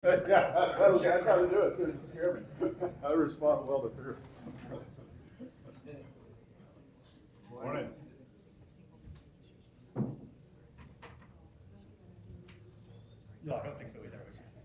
Yeah, that's how to do it. It scare me. I respond well to fear. Morning. No, I don't think so either.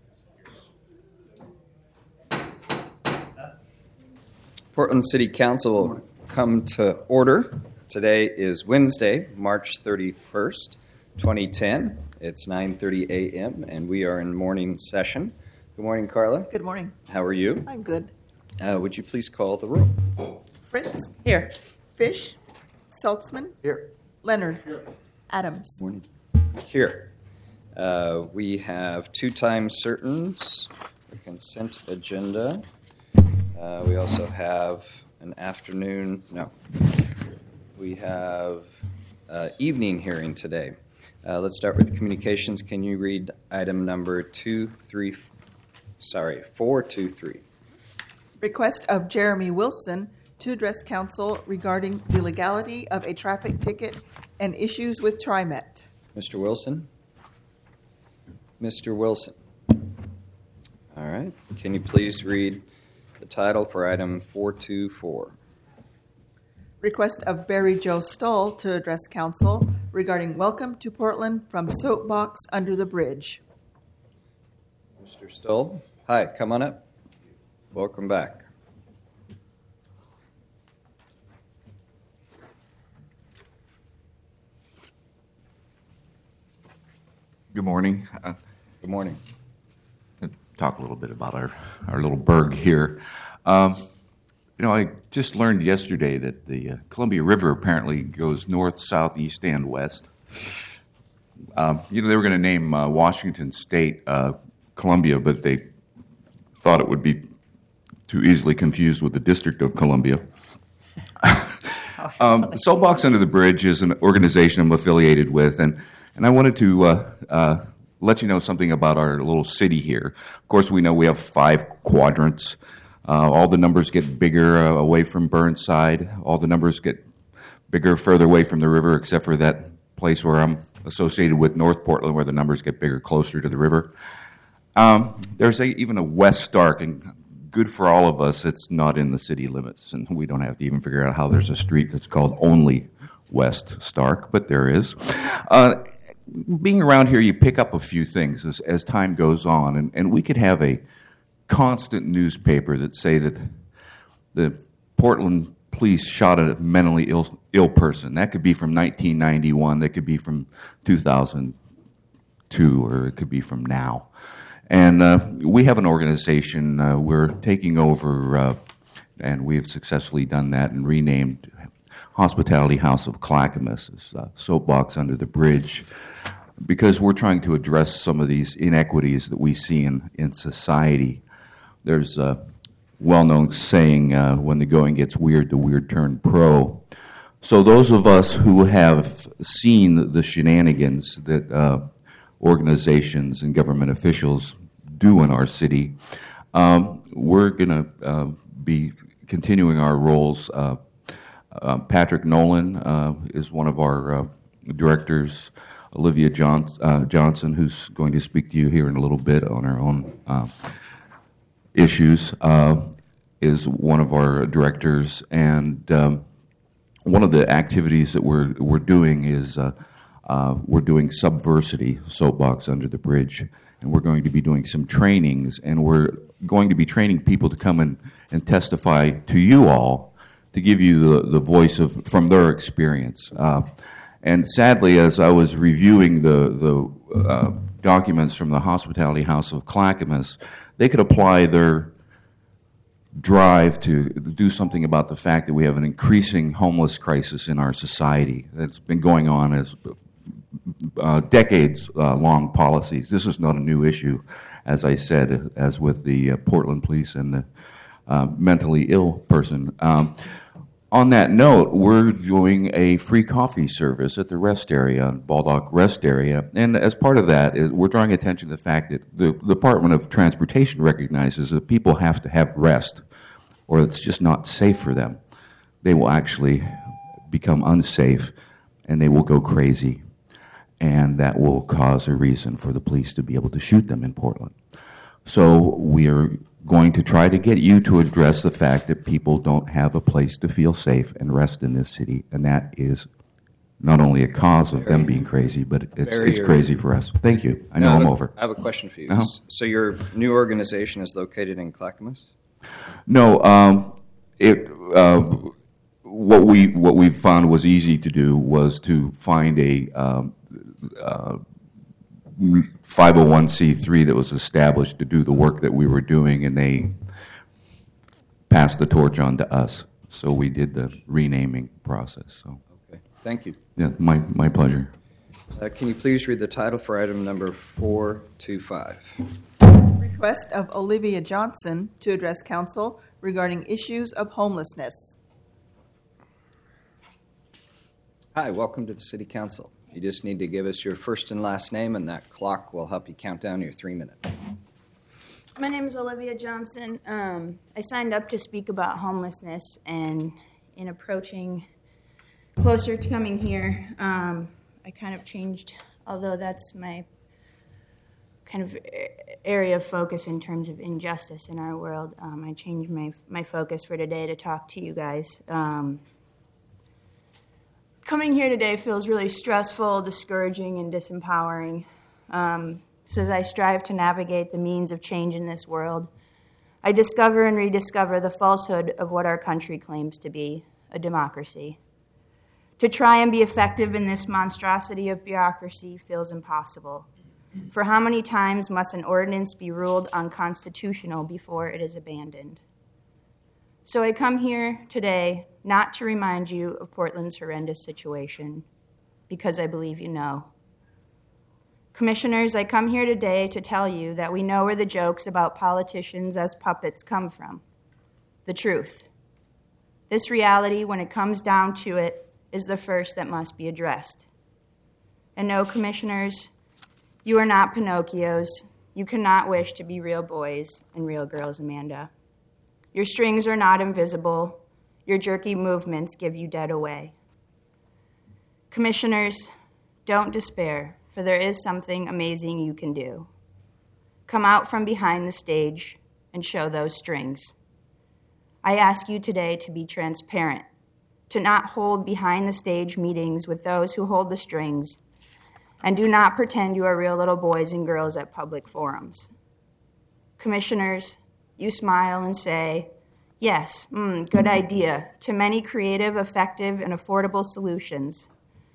Portland City Council will come to order. Today is Wednesday, March 31st, 2010. It's 9:30 a.m. and we are in morning session. Good morning, Carla. Good morning. How are you? I'm good. Would you please call the roll? Fritz? Here. Fish? Saltzman? Here. Leonard? Here. Adams? Morning. Here. We have two time certains, the consent agenda. We also have an afternoon, we have evening hearing today. Let's start with communications. Can you read item number 423? Request of Jeremy Wilson to address council regarding the legality of a traffic ticket and issues with TriMet. Mr. Wilson? Mr. Wilson. All right. Can you please read the title for item 424? Request of Barry Joe Stoll to address council regarding welcome to Portland from Soapbox Under the Bridge. Mr. Stoll? Hi, come on up. Welcome back. Good morning. Good morning. Talk a little bit about our little burg here. I just learned yesterday that the Columbia River apparently goes north, south, east, and west. They were going to name Washington State Columbia, but they thought it would be too easily confused with the District of Columbia. Soapbox Under the Bridge is an organization I'm affiliated with, and I wanted to let you know something about our little city here. Of course, we know we have 5 quadrants. All the numbers get bigger away from Burnside. All the numbers get bigger further away from the river, except for that place where I'm associated with, North Portland, where the numbers get bigger closer to the river. There's even a West Stark, and good for all of us, it's not in the city limits, and we don't have to even figure out how there's a street that's called only West Stark, but there is. Being around here, you pick up a few things as time goes on, and we could have a constant newspaper that say that the Portland police shot a mentally ill person. That could be from 1991, that could be from 2002, or it could be from now. And we have an organization, we're taking over, and we have successfully done that and renamed Hospitality House of Clackamas as Soapbox Under the Bridge, because we're trying to address some of these inequities that we see in society. There's a well-known saying, when the going gets weird, the weird turn pro. So those of us who have seen the shenanigans that organizations and government officials do in our city, we're going to be continuing our roles. Patrick Nolan is one of our directors. Olivia Johnson, who's going to speak to you here in a little bit on her own issues, is one of our directors. And one of the activities that we're doing is we're doing Subversity, Soapbox Under the Bridge, and we're going to be doing some trainings, and we're going to be training people to come and testify to you all, to give you the voice from their experience. And sadly, as I was reviewing the documents from the Hospitality House of Clackamas, they could apply their drive to do something about the fact that we have an increasing homeless crisis in our society that's been going on as decades-long policies. This is not a new issue, as I said, as with the Portland police and the mentally ill person. On that note, we're doing a free coffee service at the rest area, Baldock Rest Area, and as part of that, we're drawing attention to the fact that the Department of Transportation recognizes that people have to have rest, or it's just not safe for them. They will actually become unsafe, and they will go crazy, and that will cause a reason for the police to be able to shoot them in Portland. So we are going to try to get you to address the fact that people don't have a place to feel safe and rest in this city, and that is not only a cause of them being crazy, but it's crazy for us. Thank you. I know I'm over. I have a question for you. Uh-huh. So your new organization is located in Clackamas? No, what we found was easy to do was to find a 501c3 that was established to do the work that we were doing, and they passed the torch on to us. So we did the renaming process. So, Okay, thank you. yeah, my pleasure. Can you please read the title for item number 425? Request of Olivia Johnson to address council regarding issues of homelessness. Hi, welcome to the City Council. You just need to give us your first and last name, and that clock will help you count down your 3 minutes. My name is Olivia Johnson. I signed up to speak about homelessness, and in approaching closer to coming here, I kind of changed, although that's my kind of area of focus in terms of injustice in our world. I changed my focus for today to talk to you guys. Coming here today feels really stressful, discouraging, and disempowering. So as I strive to navigate the means of change in this world, I discover and rediscover the falsehood of what our country claims to be, a democracy. To try and be effective in this monstrosity of bureaucracy feels impossible. For how many times must an ordinance be ruled unconstitutional before it is abandoned? So I come here today not to remind you of Portland's horrendous situation, because I believe you know. Commissioners, I come here today to tell you that we know where the jokes about politicians as puppets come from. The truth. This reality, when it comes down to it, is the first that must be addressed. And no, Commissioners, you are not Pinocchios. You cannot wish to be real boys and real girls, Amanda. Your strings are not invisible. Your jerky movements give you dead away. Commissioners, don't despair, for there is something amazing you can do. Come out from behind the stage and show those strings. I ask you today to be transparent, to not hold behind the stage meetings with those who hold the strings, and do not pretend you are real little boys and girls at public forums. Commissioners, you smile and say, yes, good idea, to many creative, effective, and affordable solutions,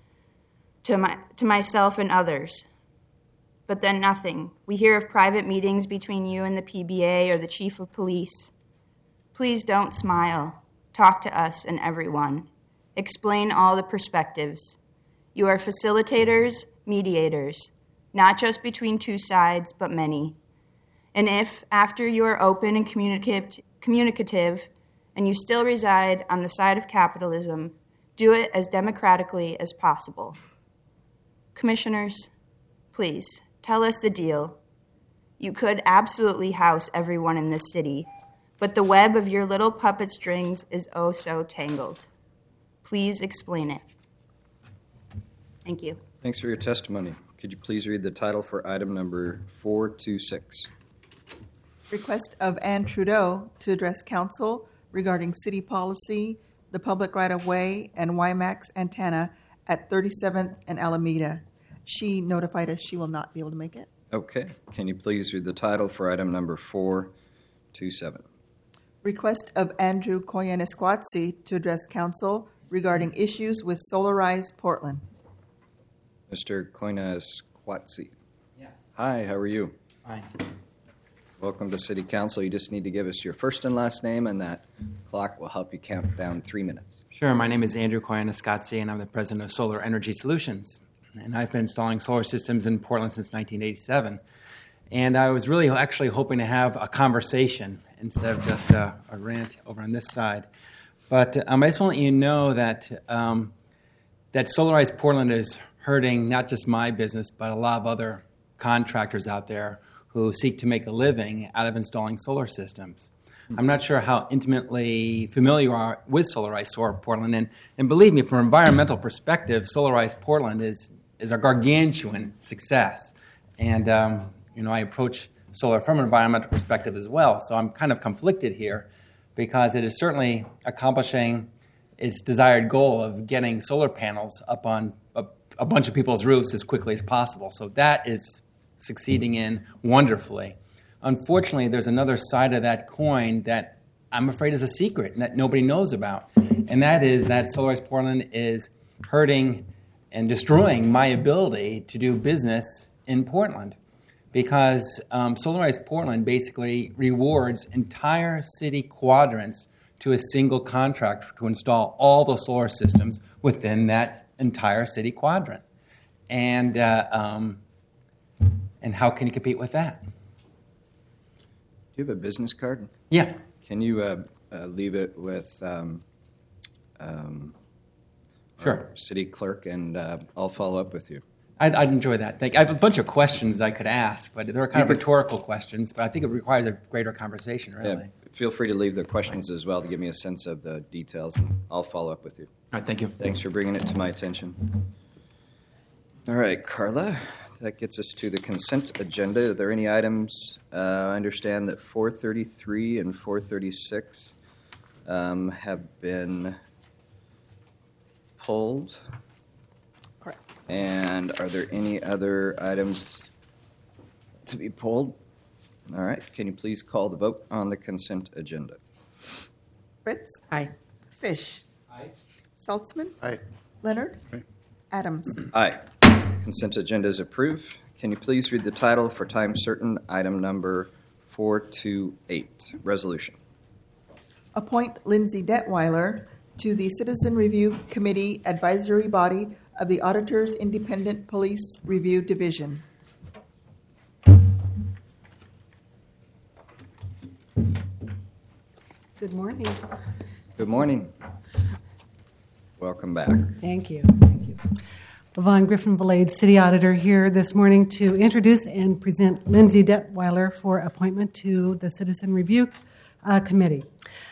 to myself and others. But then nothing. We hear of private meetings between you and the PBA or the chief of police. Please don't smile. Talk to us and everyone. Explain all the perspectives. You are facilitators, mediators, not just between two sides, but many. And if, after you are open and communicative, and you still reside on the side of capitalism, do it as democratically as possible. Commissioners, please, tell us the deal. You could absolutely house everyone in this city, but the web of your little puppet strings is oh so tangled. Please explain it. Thank you. Thanks for your testimony. Could you please read the title for item number 426? Request of Anne Trudeau to address council regarding city policy, the public right-of-way, and WiMAX antenna at 37th and Alameda. She notified us she will not be able to make it. Okay. Can you please read the title for item number 427? Request of Andrew Koyanisquatsi to address council regarding issues with Solarize Portland. Mr. Koyna-Squatsi. Yes. Hi, how are you? Fine. Welcome to City Council. You just need to give us your first and last name, and that clock will help you count down 3 minutes. Sure. My name is Andrew Koyanisquatsi, and I'm the president of Solar Energy Solutions. And I've been installing solar systems in Portland since 1987. And I was really actually hoping to have a conversation instead of just a rant over on this side. But I just want to let you know that that Solarize Portland is hurting not just my business, but a lot of other contractors out there who seek to make a living out of installing solar systems. I'm not sure how intimately familiar you are with Solarize Portland, and believe me, from an environmental perspective, Solarize Portland is a gargantuan success. And I approach solar from an environmental perspective as well. So I'm kind of conflicted here because it is certainly accomplishing its desired goal of getting solar panels up on a bunch of people's roofs as quickly as possible. So that is succeeding in wonderfully. Unfortunately, there's another side of that coin that I'm afraid is a secret and that nobody knows about. And that is that Solarize Portland is hurting and destroying my ability to do business in Portland. Because Solarize Portland basically rewards entire city quadrants to a single contract to install all the solar systems within that entire city quadrant. And how can you compete with that? Do you have a business card? Yeah. Can you leave it with Sure. our city clerk, and I'll follow up with you. I'd enjoy that. Thank you. I have a bunch of questions I could ask, but they're kind of rhetorical questions, but I think it requires a greater conversation, really. Yeah, feel free to leave the questions as well to give me a sense of the details, and I'll follow up with you. All right, thank you. Thanks for bringing it to my attention. All right, Carla, that gets us to the consent agenda. Are there any items? I understand that 433 and 436 have been pulled. Correct. And are there any other items to be pulled? All right, can you please call the vote on the consent agenda? Fritz. Aye. Fish. Aye. Saltzman. Aye. Leonard. Aye. Adams. Aye. Consent agenda is approved. Can you please read the title for time certain, item number 428, resolution? Appoint Lindsay Detweiler to the Citizen Review Committee advisory body of the Auditor's Independent Police Review Division. Good morning. Good morning. Welcome back. Thank you. Thank you. Yvonne Griffin-Valade, City Auditor, here this morning to introduce and present Lindsay Detweiler for appointment to the Citizen Review Committee.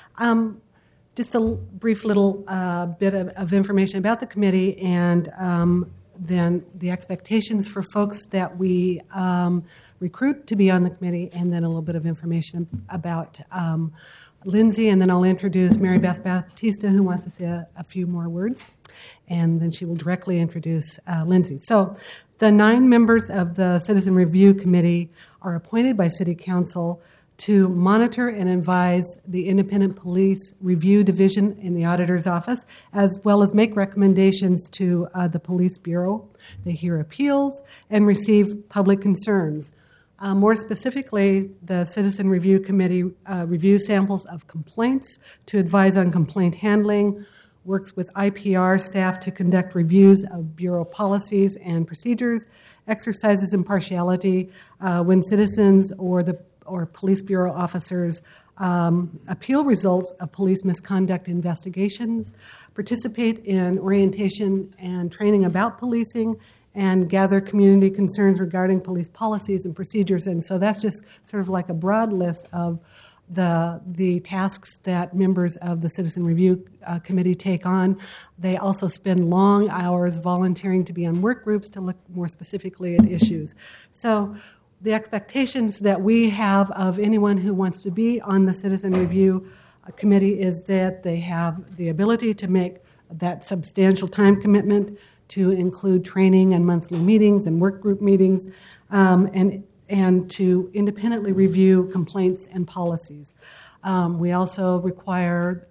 Just a brief little bit of information about the committee and then the expectations for folks that we recruit to be on the committee, and then a little bit of information about Lindsay, and then I'll introduce Mary Beth Baptista, who wants to say a few more words, and then she will directly introduce Lindsay. So the 9 members of the Citizen Review Committee are appointed by City Council to monitor and advise the Independent Police Review Division in the Auditor's Office, as well as make recommendations to the Police Bureau. They hear appeals and receive public concerns. More specifically, the Citizen Review Committee reviews samples of complaints to advise on complaint handling, works with IPR staff to conduct reviews of Bureau policies and procedures, exercises impartiality when citizens or Police Bureau officers appeal results of police misconduct investigations, participate in orientation and training about policing, and gather community concerns regarding police policies and procedures. And so that's just sort of like a broad list of the tasks that members of the Citizen Review Committee take on. They also spend long hours volunteering to be on work groups to look more specifically at issues. So the expectations that we have of anyone who wants to be on the Citizen Review Committee is that they have the ability to make that substantial time commitment to include training and monthly meetings and work group meetings, and to independently review complaints and policies. We also require,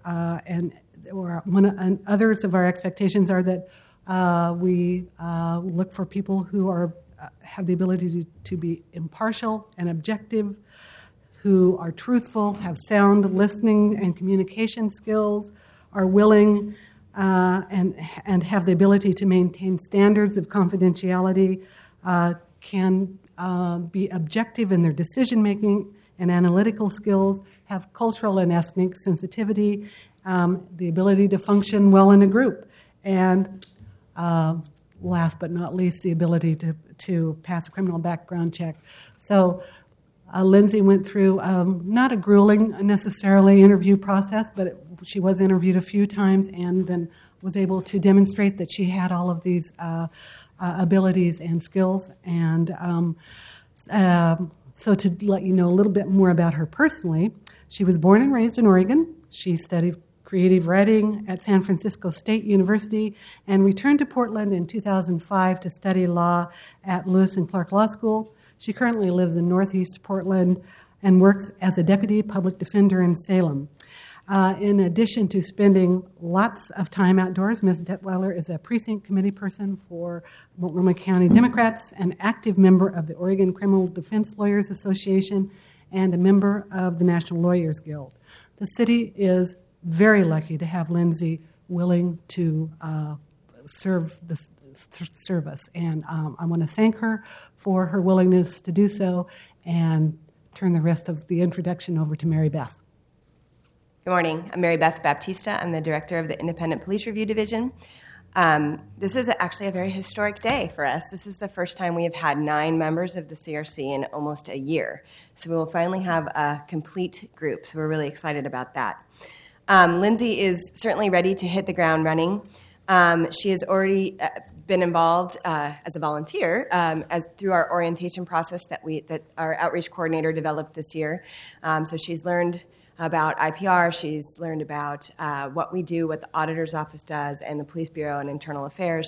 others of our expectations are that we look for people who have the ability to be impartial and objective, who are truthful, have sound listening and communication skills, are willing and have the ability to maintain standards of confidentiality, can be objective in their decision-making and analytical skills, have cultural and ethnic sensitivity, the ability to function well in a group, and last but not least, the ability to pass a criminal background check. So Lindsay went through not a grueling necessarily interview process, but she was interviewed a few times and then was able to demonstrate that she had all of these abilities and skills. And So to let you know a little bit more about her personally, she was born and raised in Oregon. She studied creative writing at San Francisco State University and returned to Portland in 2005 to study law at Lewis and Clark Law School. She currently lives in Northeast Portland and works as a deputy public defender in Salem. In addition to spending lots of time outdoors, Ms. Detweiler is a precinct committee person for Multnomah County Democrats, an active member of the Oregon Criminal Defense Lawyers Association, and a member of the National Lawyers Guild. The city is very lucky to have Lindsay willing to serve this service, and I want to thank her for her willingness to do so and turn the rest of the introduction over to Mary Beth. Good morning. I'm Mary Beth Baptista. I'm the director of the Independent Police Review Division. This is actually a very historic day for us. This is the first time we have had 9 members of the CRC in almost a year. So we will finally have a complete group, so we're really excited about that. Lindsay is certainly ready to hit the ground running. She has already been involved as a volunteer through our orientation process that our outreach coordinator developed this year. So she's learned about IPR, she's learned about what we do, what the auditor's office does, and the Police Bureau and Internal Affairs.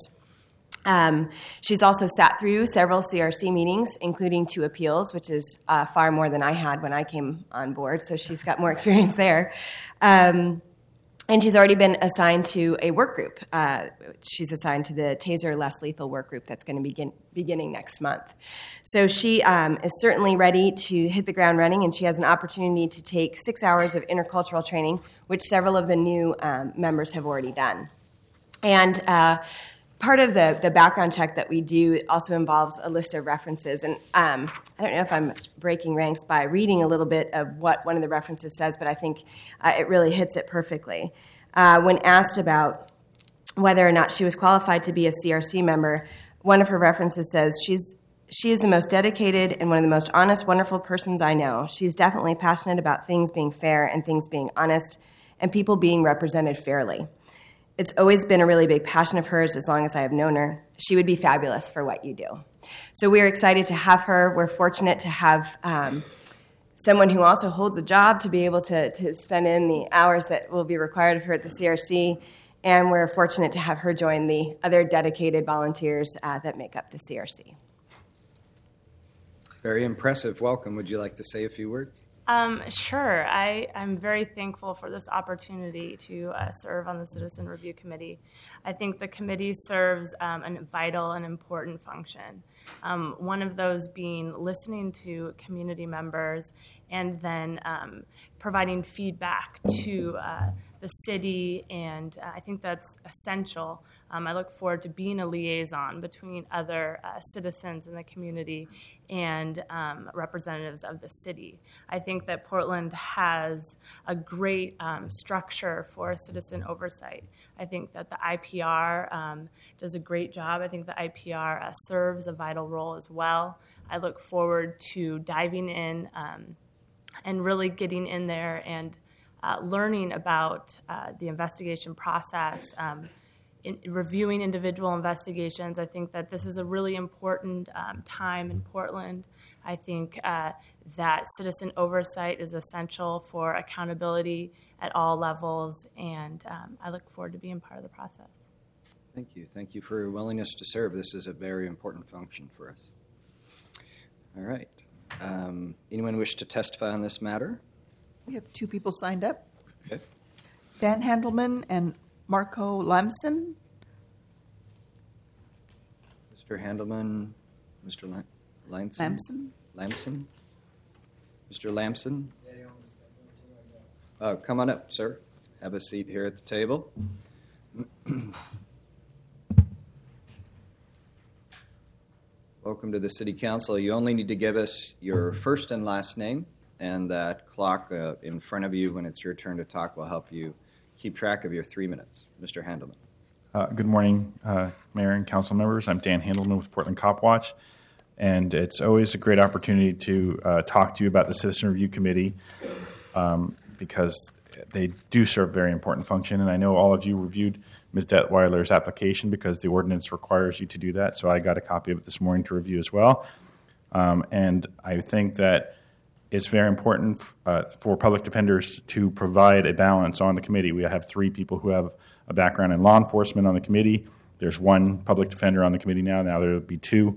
She's also sat through several CRC meetings, including 2 appeals, which is far more than I had when I came on board, so she's got more experience there. And she's already been assigned to a work group. She's assigned to the Taser Less Lethal work group that's going to beginning next month. So she is certainly ready to hit the ground running, and she has an opportunity to take 6 hours of intercultural training, which several of the new members have already done. And part of the background check that we do also involves a list of references. And I don't know if I'm breaking ranks by reading a little bit of what one of the references says, but I think it really hits it perfectly. When asked about whether or not she was qualified to be a CRC member, one of her references says, she is the most dedicated and one of the most honest, wonderful persons I know. She's definitely passionate about things being fair and things being honest and people being represented fairly. It's always been a really big passion of hers as long as I have known her. She would be fabulous for what you do. So we're excited to have her. We're fortunate to have someone who also holds a job to be able to spend in the hours that will be required of her at the CRC. And we're fortunate to have her join the other dedicated volunteers that make up the CRC. Very impressive. Welcome. Would you like to say a few words? Sure. I'm very thankful for this opportunity to serve on the Citizen Review Committee. I think the committee serves a vital and important function. One of those being listening to community members and then providing feedback to the city, and I think that's essential. I look forward to being a liaison between other citizens in the community and representatives of the city. I think that Portland has a great structure for citizen oversight. I think that the IPR does a great job. I think the IPR serves a vital role as well. I look forward to diving in and really getting in there and learning about the investigation process, in reviewing individual investigations. I think that this is a really important time in Portland. I think that citizen oversight is essential for accountability at all levels, and I look forward to being part of the process. Thank you. Thank you for your willingness to serve. This is a very important function for us. All right. Anyone wish to testify on this matter? We have 2 people signed up. Okay. Dan Handelman and Marco Lamson. Mr. Handelman, Mr. Lamson? Lamson? Mr. Lamson? Come on up, sir. Have a seat here at the table. Welcome to the City Council. You only need to give us your first and last name, and that clock in front of you when it's your turn to talk will help you keep track of your 3 minutes. Mr. Handelman. Good morning, Mayor and Council members. I'm Dan Handelman with Portland Cop Watch, and it's always a great opportunity to talk to you about the Citizen Review Committee because they do serve a very important function, and I know all of you reviewed Ms. Detweiler's application because the ordinance requires you to do that, so I got a copy of it this morning to review as well. And I think that it's very important for public defenders to provide a balance on the committee. We have 3 people who have a background in law enforcement on the committee. There's 1 public defender on the committee now. Now there will be 2.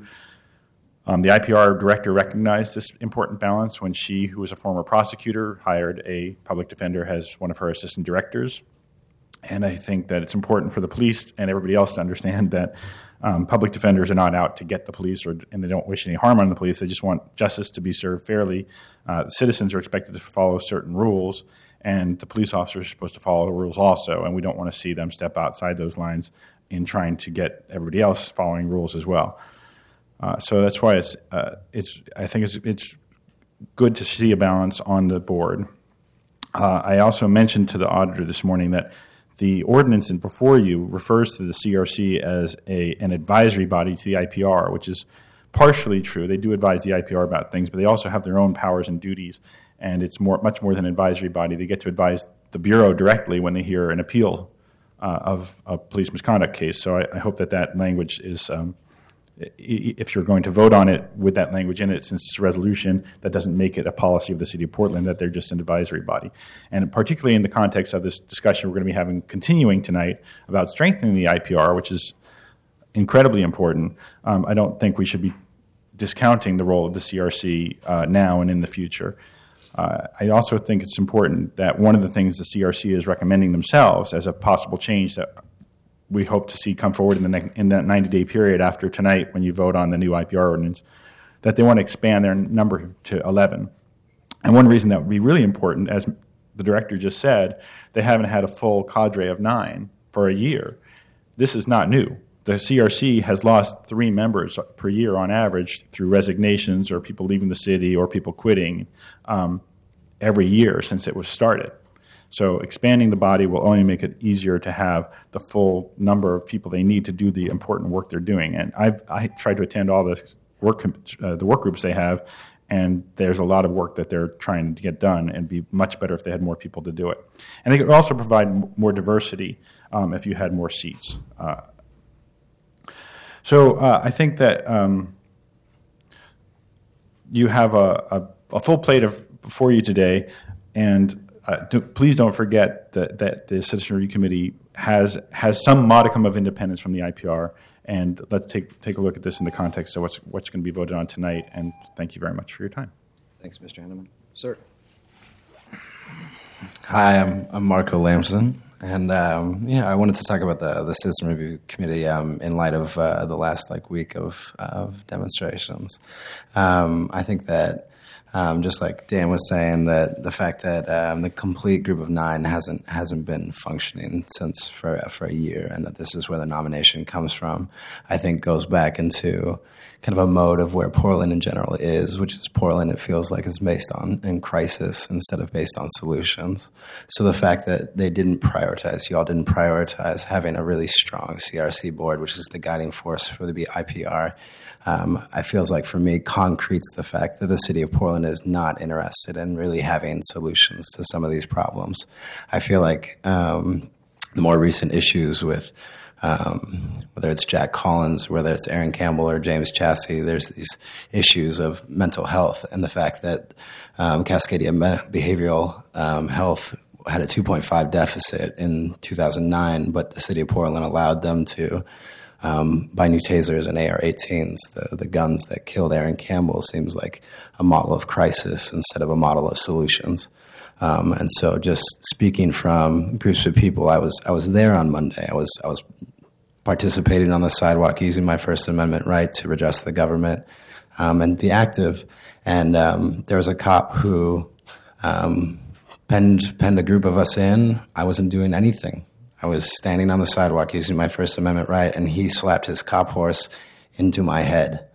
The IPR director recognized this important balance when she, who was a former prosecutor, hired a public defender as one of her assistant directors. And I think that it's important for the police and everybody else to understand that public defenders are not out to get the police, and they don't wish any harm on the police. They just want justice to be served fairly. Citizens are expected to follow certain rules, and the police officers are supposed to follow the rules also, and we don't want to see them step outside those lines in trying to get everybody else following rules as well. So that's why I think it's good to see a balance on the board. I also mentioned to the auditor this morning that the ordinance before you refers to the CRC as an advisory body to the IPR, which is partially true. They do advise the IPR about things, but they also have their own powers and duties, and it's much more than an advisory body. They get to advise the Bureau directly when they hear an appeal of a police misconduct case. So I hope that language is, if you're going to vote on it with that language in it, since it's a resolution, that doesn't make it a policy of the City of Portland, that they're just an advisory body. And particularly in the context of this discussion we're going to be continuing tonight about strengthening the IPR, which is incredibly important, I don't think we should be discounting the role of the CRC now and in the future. I also think it's important that one of the things the CRC is recommending themselves as a possible change that we hope to see come forward in that 90-day period after tonight when you vote on the new IPR ordinance, that they want to expand their number to 11. And one reason that would be really important, as the director just said, they haven't had a full cadre of 9 for a year. This is not new. The CRC has lost 3 members per year on average through resignations or people leaving the city or people quitting every year since it was started. So expanding the body will only make it easier to have the full number of people they need to do the important work they're doing. And I tried to attend all the work groups they have, and there's a lot of work that they're trying to get done, and be much better if they had more people to do it. And they could also provide more diversity if you had more seats. So I think that you have a full plate before you today, and please don't forget that the Citizen Review Committee has some modicum of independence from the IPR, and let's take a look at this in the context of what's going to be voted on tonight, and thank you very much for your time. Thanks, Mr. Hanneman. Sir. Hi, I'm Marco Lamson, and I wanted to talk about the Citizen Review Committee in light of the last week of demonstrations. I think that just like Dan was saying, that the fact that the complete group of 9 hasn't been functioning since for a year, and that this is where the nomination comes from, I think goes back into kind of a mode of where Portland in general is, which is Portland, it feels like, is based in crisis instead of based on solutions. So the fact that y'all didn't prioritize having a really strong CRC board, which is the guiding force for the IPR, I feels like, for me, concretes the fact that the city of Portland is not interested in really having solutions to some of these problems. I feel like the more recent issues with whether it's Jack Collins, whether it's Aaron Campbell or James Chassie, there's these issues of mental health, and the fact that Cascadia Behavioral Health had a 2.5 deficit in 2009, but the city of Portland allowed them to buy new tasers and AR-18s. The guns that killed Aaron Campbell seems like a model of crisis instead of a model of solutions. And so, just speaking from groups of people, I was there on Monday. I was participating on the sidewalk using my First Amendment right to redress the government and be active. And there was a cop who penned a group of us in. I wasn't doing anything. I was standing on the sidewalk using my First Amendment right, and he slapped his cop horse into my head.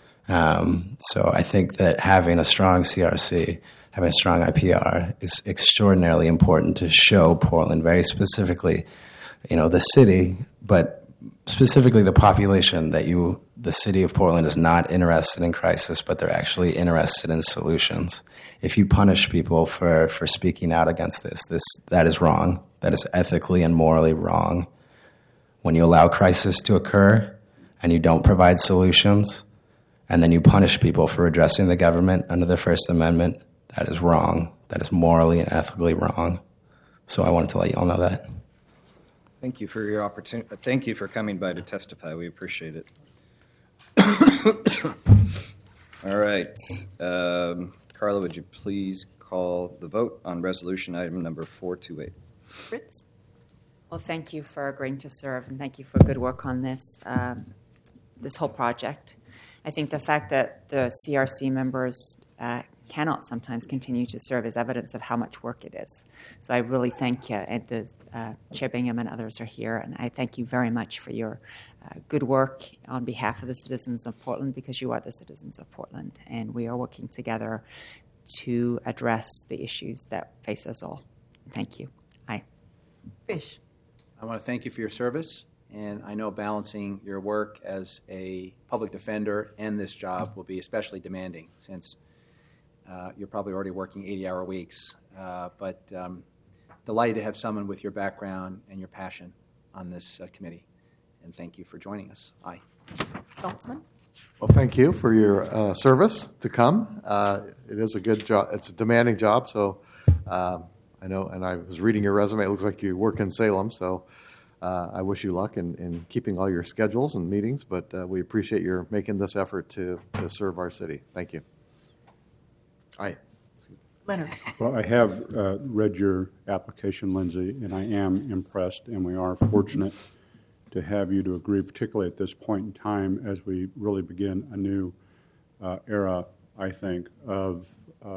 So I think that having a strong CRC, having a strong IPR is extraordinarily important to show Portland, very specifically, the city, but specifically the population, that the city of Portland is not interested in crisis, but they're actually interested in solutions. If you punish people for speaking out against this, that is wrong. That is ethically and morally wrong. When you allow crisis to occur and you don't provide solutions, and then you punish people for addressing the government under the First Amendment, that is wrong. That is morally and ethically wrong. So I wanted to let you all know that. Thank you for your opportunity. Thank you for coming by to testify. We appreciate it. All right. Carla, would you please call the vote on resolution item number 428? Fritz? Well, thank you for agreeing to serve, and thank you for good work on this whole project. I think the fact that the CRC members cannot sometimes continue to serve is evidence of how much work it is. So I really thank you, and Chair Bingham and others are here, and I thank you very much for your good work on behalf of the citizens of Portland, because you are the citizens of Portland, and we are working together to address the issues that face us all. Thank you. Aye. Fish? I want to thank you for your service, and I know balancing your work as a public defender and this job will be especially demanding, since you're probably already working 80-hour weeks, but delighted to have someone with your background and your passion on this committee, and thank you for joining us. Aye. Saltzman? Well, thank you for your service to come. It is a good job. It's a demanding job, so I know, and I was reading your resume. It looks like you work in Salem, so I wish you luck in keeping all your schedules and meetings, but we appreciate your making this effort to serve our city. Thank you. Aye. Leonard? Well, I have read your application, Lindsay, and I am impressed, and we are fortunate to have you to agree, particularly at this point in time as we really begin a new era, I think, of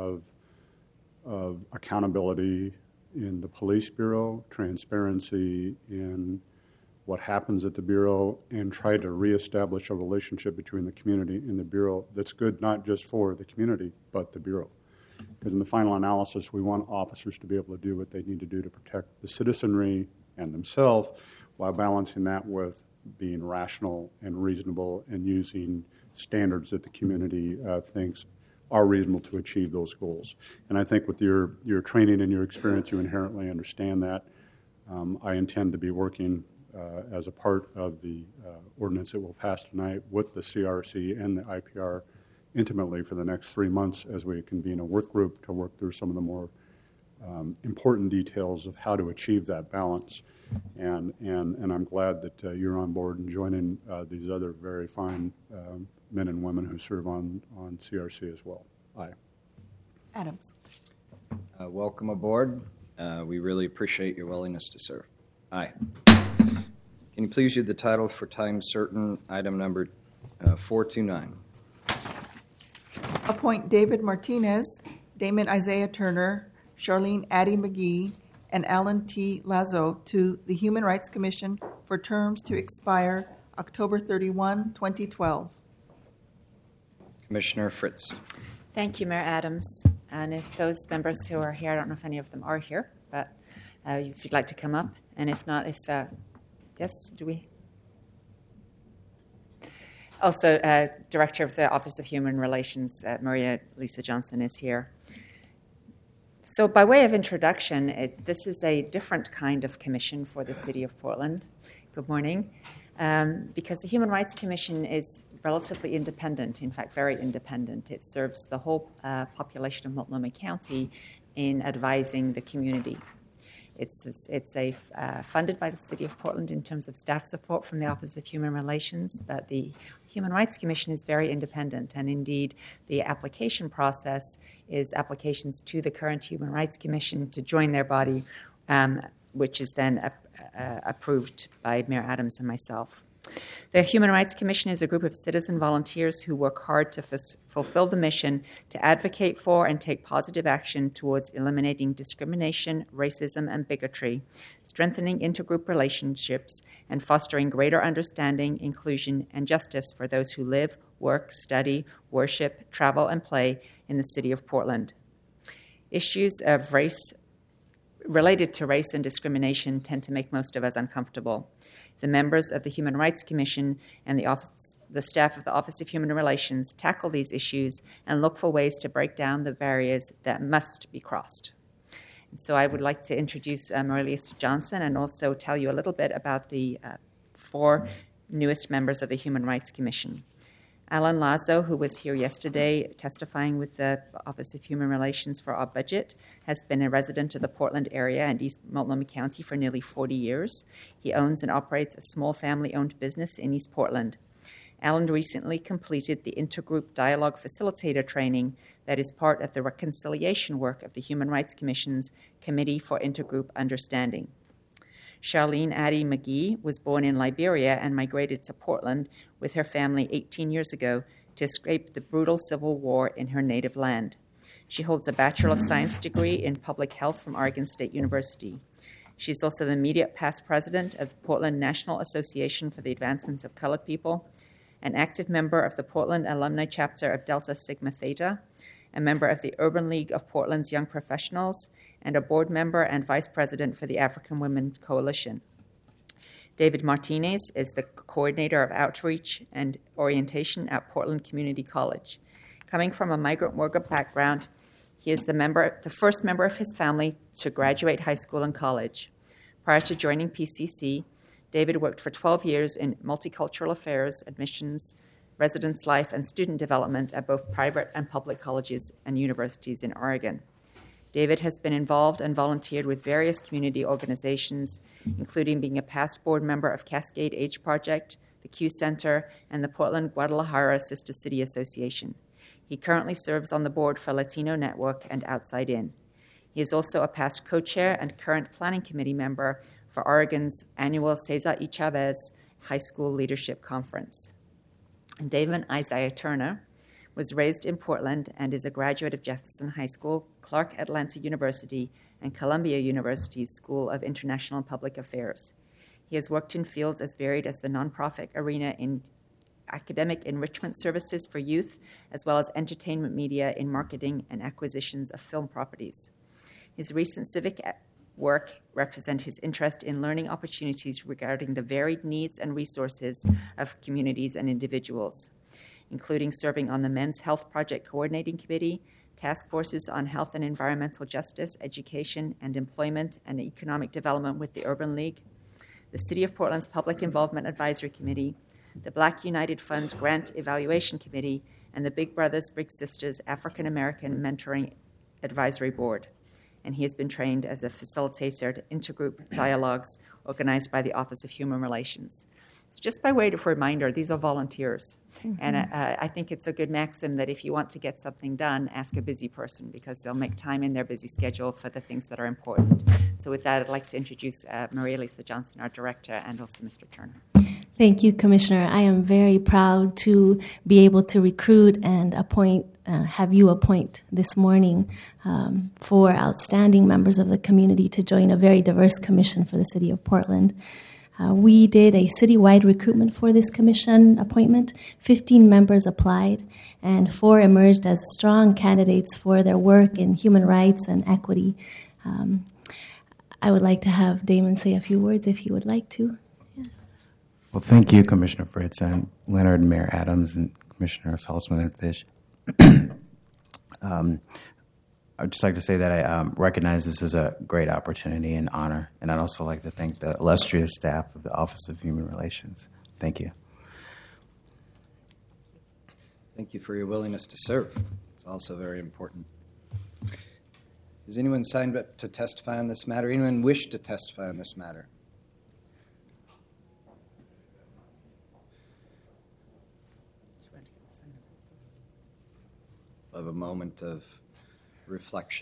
accountability in the police bureau, transparency in what happens at the bureau, and try to reestablish a relationship between the community and the bureau that's good not just for the community, but the bureau. Because in the final analysis, we want officers to be able to do what they need to do to protect the citizenry and themselves, while balancing that with being rational and reasonable and using standards that the community thinks are reasonable to achieve those goals. And I think with your training and your experience, you inherently understand that. I intend to be working as a part of the ordinance that will pass tonight with the CRC and the IPR intimately for the next 3 months as we convene a work group to work through some of the more important details of how to achieve that balance. And I'm glad that you're on board and joining these other very fine men and women who serve on CRC as well. Aye. Adams? Welcome aboard. We really appreciate your willingness to serve. Aye. Can you please read the title for time certain, item number 429? Appoint David Martinez, Damon Isaiah Turner, Charlene Addie McGee, and Alan T. Lazo to the Human Rights Commission for terms to expire October 31, 2012. Commissioner Fritz. Thank you, Mayor Adams. And if those members who are here, I don't know if any of them are here, but if you'd like to come up. And if not, yes, do we? Also, Director of the Office of Human Relations, Maria Lisa Johnson, is here. So by way of introduction, this is a different kind of commission for the City of Portland. Good morning. Because the Human Rights Commission is relatively independent, in fact, very independent. It serves the whole population of Multnomah County in advising the community. It's funded by the City of Portland in terms of staff support from the Office of Human Relations, but the Human Rights Commission is very independent, and indeed the application process is applications to the current Human Rights Commission to join their body, which is then approved by Mayor Adams and myself. The Human Rights Commission is a group of citizen volunteers who work hard to fulfill the mission to advocate for and take positive action towards eliminating discrimination, racism, and bigotry, strengthening intergroup relationships, and fostering greater understanding, inclusion, and justice for those who live, work, study, worship, travel, and play in the City of Portland. Issues of race related to race and discrimination tend to make most of us uncomfortable. The members of the Human Rights Commission and the staff of the Office of Human Relations tackle these issues and look for ways to break down the barriers that must be crossed. And so I would like to introduce Maria Lisa Johnson and also tell you a little bit about the 4 newest members of the Human Rights Commission. Alan Lazo, who was here yesterday testifying with the Office of Human Relations for our budget, has been a resident of the Portland area and East Multnomah County for nearly 40 years. He owns and operates a small family-owned business in East Portland. Alan recently completed the Intergroup Dialogue Facilitator training that is part of the reconciliation work of the Human Rights Commission's Committee for Intergroup Understanding. Charlene Addie McGee was born in Liberia and migrated to Portland with her family 18 years ago to escape the brutal civil war in her native land. She holds a Bachelor of Science degree in Public Health from Oregon State University. She's also the immediate past president of the Portland National Association for the Advancement of Colored People, an active member of the Portland Alumni Chapter of Delta Sigma Theta, a member of the Urban League of Portland's Young Professionals, and a board member and vice president for the African Women Coalition. David Martinez is the coordinator of outreach and orientation at Portland Community College. Coming from a migrant worker background, he is the first member of his family to graduate high school and college. Prior to joining PCC, David worked for 12 years in multicultural affairs, admissions, residence life, and student development at both private and public colleges and universities in Oregon. David has been involved and volunteered with various community organizations, including being a past board member of Cascade Age Project, the Q Center, and the Portland Guadalajara Sister City Association. He currently serves on the board for Latino Network and Outside In. He is also a past co-chair and current planning committee member for Oregon's annual Cesar Y. Chavez High School Leadership Conference. And David Isaiah Turner was raised in Portland and is a graduate of Jefferson High School, Clark Atlanta University, and Columbia University's School of International and Public Affairs. He has worked in fields as varied as the nonprofit arena in academic enrichment services for youth, as well as entertainment media in marketing and acquisitions of film properties. His recent civic work represent his interest in learning opportunities regarding the varied needs and resources of communities and individuals, including serving on the Men's Health Project Coordinating Committee, task forces on health and environmental justice, education and employment and economic development with the Urban League, the City of Portland's Public Involvement Advisory Committee, the Black United Fund's Grant Evaluation Committee, and the Big Brothers Big Sisters African American Mentoring Advisory Board. And he has been trained as a facilitator at intergroup dialogues organized by the Office of Human Relations. So just by way of reminder, these are volunteers. Mm-hmm. And I think it's a good maxim that if you want to get something done, ask a busy person, because they'll make time in their busy schedule for the things that are important. So with that, I'd like to introduce Maria Lisa Johnson, our director, and also Mr. Turner. Thank you, Commissioner. I am very proud to be able to recruit and have you appoint this morning for outstanding members of the community to join a very diverse commission for the City of Portland. We did a citywide recruitment for this commission appointment. 15 members applied, and 4 emerged as strong candidates for their work in human rights and equity. I would like to have Damon say a few words if he would like to. Well, thank you, Commissioner Fritz and Leonard, and Mayor Adams, and Commissioner Salzman and Fish. I'd just like to say that I recognize this as a great opportunity and honor, and I'd also like to thank the illustrious staff of the Office of Human Relations. Thank you. Thank you for your willingness to serve. It's also very important. Has anyone signed up to testify on this matter? Anyone wish to testify on this matter? Of a moment of reflection.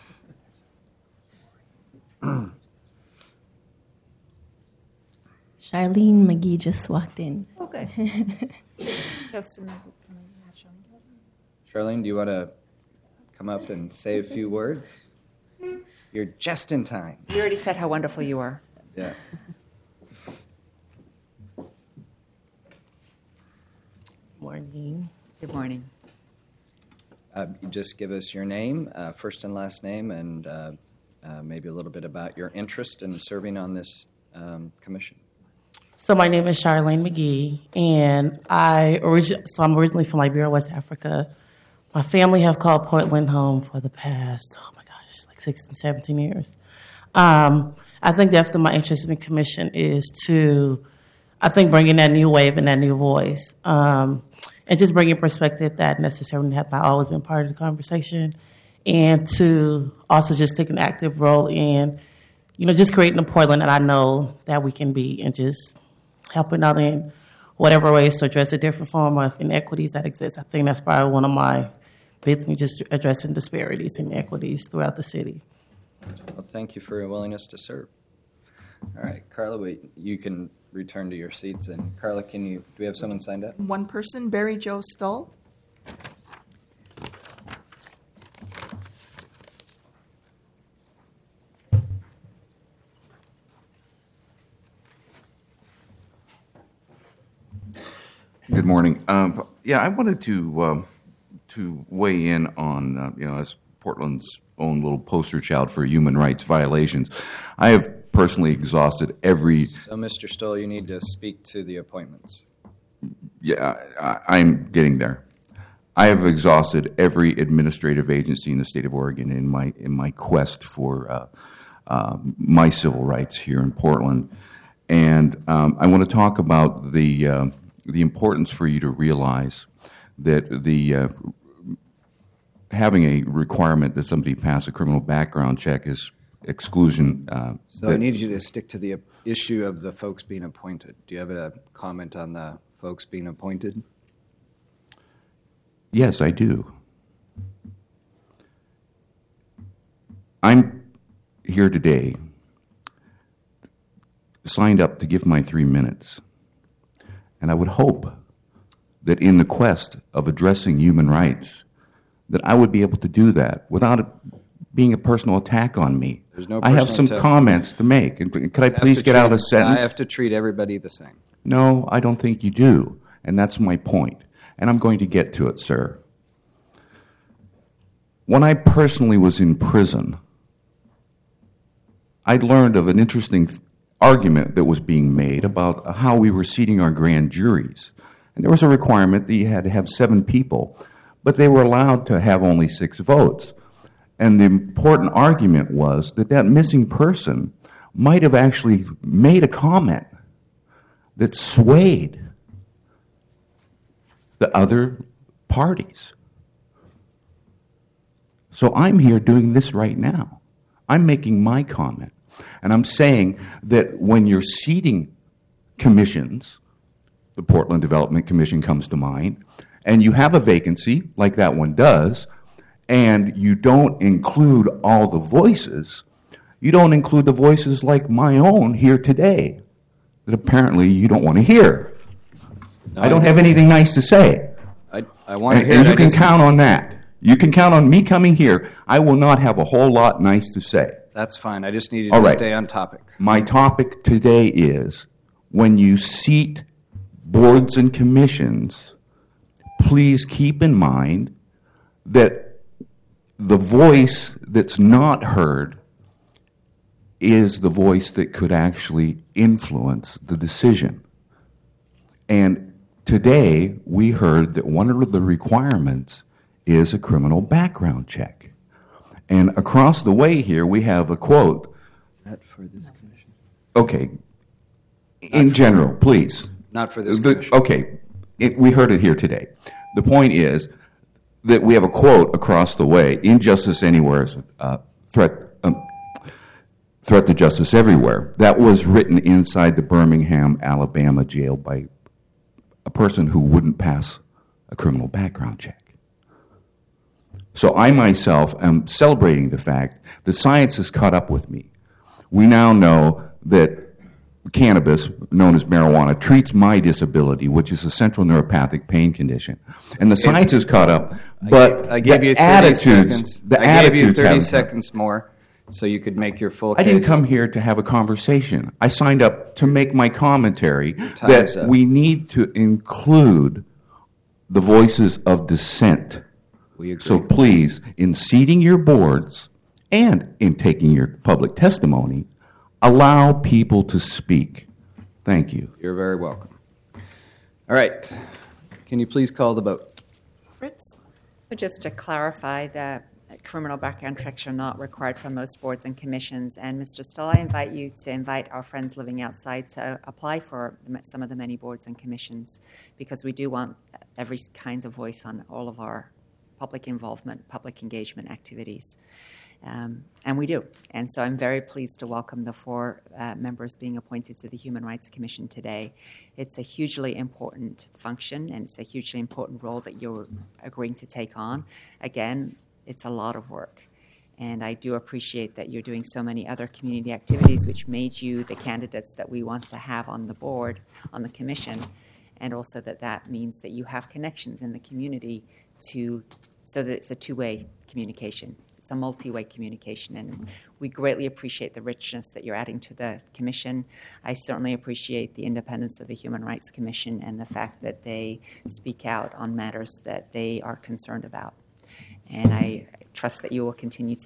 Charlene McGee just walked in. Okay. Charlene, do you want to come up and say a few words? You're just in time. You already said how wonderful you are. Yes. Morning. Good morning. Just give us your name, first and last name, and maybe a little bit about your interest in serving on this commission. So my name is Charlene McGee, and I'm originally from Liberia, West Africa. My family have called Portland home for the past, 16, 17 years. I think definitely my interest in the commission is to, bring in that new wave and that new voice. and just bringing perspective that necessarily have not always been part of the conversation, and to also just take an active role in, just creating a Portland that I know that we can be, and just helping out in whatever ways to address the different form of inequities that exist. I think that's probably one of my big things, just addressing disparities and inequities throughout the city. Well, thank you for your willingness to serve. All right, Carla, you can return to your seats. And Carla, do we have someone signed up? One person, Barry Joe Stoll. Good morning. I wanted to weigh in on as Portland's own little poster child for human rights violations. I have personally exhausted every. So, Mr. Stoll, you need to speak to the appointments. Yeah, I'm getting there. I have exhausted every administrative agency in the state of Oregon in my quest for my civil rights here in Portland, and I want to talk about the importance for you to realize that the having a requirement that somebody pass a criminal background check is exclusion. So I need you to stick to the issue of the folks being appointed. Do you have a comment on the folks being appointed? Yes, I do. I'm here today, signed up to give my 3 minutes. And I would hope that in the quest of addressing human rights, that I would be able to do that without it being a personal attack on me. There's no I have personal some attack. comments to make. And could I please get out a sentence? I have to treat everybody the same. No, I don't think you do. And that's my point. And I'm going to get to it, sir. When I personally was in prison, I learned of an interesting argument that was being made about how we were seating our grand juries. And there was a requirement that you had to have 7 people, but they were allowed to have only 6 votes. And the important argument was that missing person might have actually made a comment that swayed the other parties. So I'm here doing this right now. I'm making my comment. And I'm saying that when you're seating commissions, the Portland Development Commission comes to mind, and you have a vacancy, like that one does, and you don't include all the voices, you don't include the voices like my own here today, that apparently you don't want to hear. No, I don't have anything nice to say. I want to hear and it. you can count on that. You can count on me coming here. I will not have a whole lot nice to say. That's fine. I just need you All to right. stay on topic. My topic today is when you seat boards and commissions, please keep in mind that the voice that's not heard is the voice that could actually influence the decision. And today we heard that one of the requirements is a criminal background check. And across the way here we have a quote. Is that for this commission? Okay. In general, please. Not for this commission. Okay. We heard it here today. The point is that we have a quote across the way. Injustice anywhere is a threat to justice everywhere. That was written inside the Birmingham, Alabama jail by a person who wouldn't pass a criminal background check. So I myself am celebrating the fact that science has caught up with me. We now know that cannabis, known as marijuana, treats my disability, which is a central neuropathic pain condition. And the science has caught up, but I gave the you 30 attitudes, seconds. the I gave you attitudes 30 haven't- seconds more so you could make your full I case. didn't come here to have a conversation. I signed up to make my commentary Time's that up. we need to include the voices of dissent. We agree. So please, in seating your boards and in taking your public testimony, allow people to speak. Thank you. You're very welcome. All right. Can you please call the vote? Fritz? So just to clarify, criminal background checks are not required for most boards and commissions. And Mr. Stoll, I invite you to invite our friends living outside to apply for some of the many boards and commissions, because we do want every kind of voice on all of our public involvement, public engagement activities. And we do. And so I'm very pleased to welcome the 4 members being appointed to the Human Rights Commission today. It's a hugely important function, and it's a hugely important role that you're agreeing to take on. Again, it's a lot of work. And I do appreciate that you're doing so many other community activities which made you the candidates that we want to have on the board, on the commission, and also that means that you have connections in the community so that it's a two-way communication. It's a multi-way communication, and we greatly appreciate the richness that you're adding to the commission. I certainly appreciate the independence of the Human Rights Commission and the fact that they speak out on matters that they are concerned about. And I trust that you will continue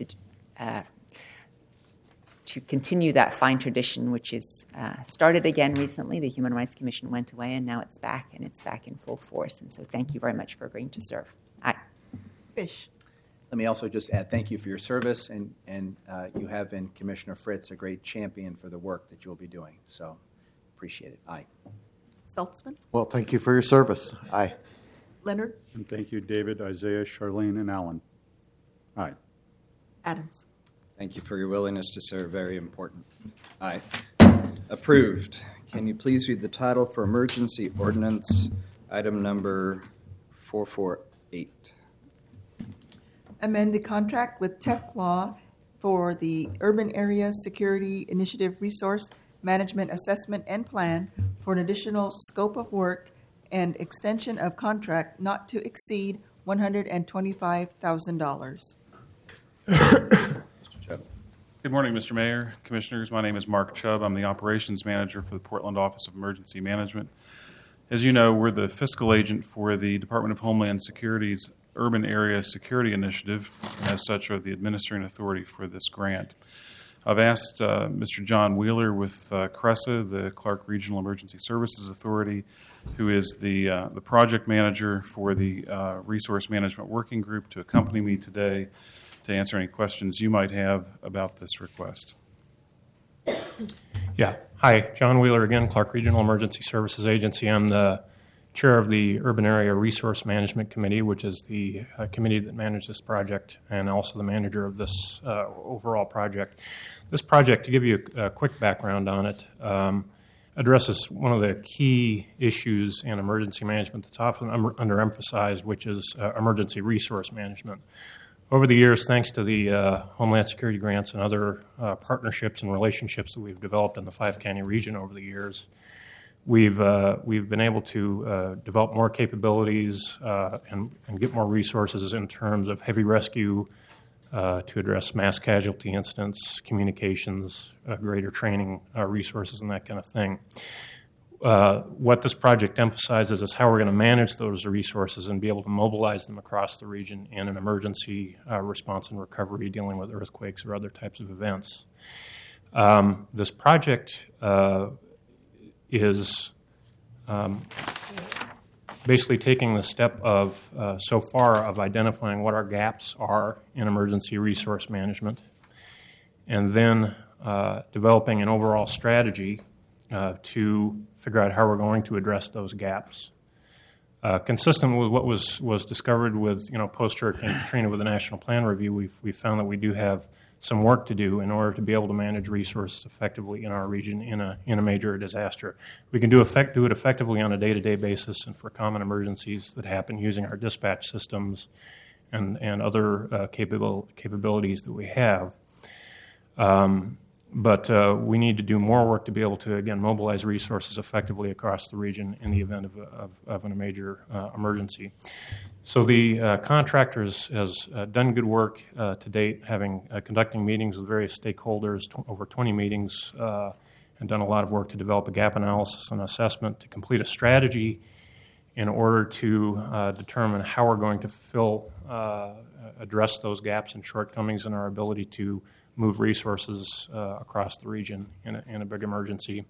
to continue that fine tradition, which is started again recently. The Human Rights Commission went away, and now it's back, and it's back in full force. And so thank you very much for agreeing to serve. Aye. Fish. Let me also just add thank you for your service, and you have been, Commissioner Fritz, a great champion for the work that you'll be doing. So appreciate it. Aye. Saltzman. Well, thank you for your service. Aye. Leonard. And thank you, David, Isaiah, Charlene, and Alan. Aye. Adams. Thank you for your willingness to serve. Very important. Aye. Approved. Can you please read the title for emergency ordinance, item number 448? Amend the contract with Tech Law for the Urban Area Security Initiative Resource Management Assessment and Plan for an additional scope of work and extension of contract not to exceed $125,000. Good morning, Mr. Mayor, Commissioners. My name is Mark Chubb. I'm the Operations Manager for the Portland Office of Emergency Management. As you know, we're the fiscal agent for the Department of Homeland Security's Urban Area Security Initiative. As such, are the administering authority for this grant. I've asked Mr. John Wheeler with CRESA, the Clark Regional Emergency Services Authority, who is the project manager for the Resource Management Working Group, to accompany me today to answer any questions you might have about this request. Yeah. Hi, John Wheeler again, Clark Regional Emergency Services Agency. I'm the chair of the Urban Area Resource Management Committee, which is the committee that manages this project, and also the manager of this overall project. This project, to give you a quick background on it, addresses one of the key issues in emergency management that's often underemphasized, which is emergency resource management. Over the years, thanks to the Homeland Security grants and other partnerships and relationships that we've developed in the Five-County region over the years, we've been able to develop more capabilities and get more resources in terms of heavy rescue to address mass casualty incidents, communications, greater training resources, and that kind of thing. What this project emphasizes is how we're going to manage those resources and be able to mobilize them across the region in an emergency response and recovery dealing with earthquakes or other types of events. This project is basically taking the step of, so far, of identifying what our gaps are in emergency resource management, and then developing an overall strategy to figure out how we're going to address those gaps. Consistent with what was discovered with post-Hurricane Katrina with the National Plan Review, we've found that we do have some work to do in order to be able to manage resources effectively in our region in a major disaster. We can do it effectively on a day-to-day basis and for common emergencies that happen using our dispatch systems and other capabilities that we have. But we need to do more work to be able to, again, mobilize resources effectively across the region in the event of a major emergency. So the contractor has done good work to date, conducting meetings with various stakeholders, over 20 meetings, and done a lot of work to develop a gap analysis and assessment to complete a strategy in order to determine how we're going to address those gaps and shortcomings in our ability to move resources across the region in a big emergency.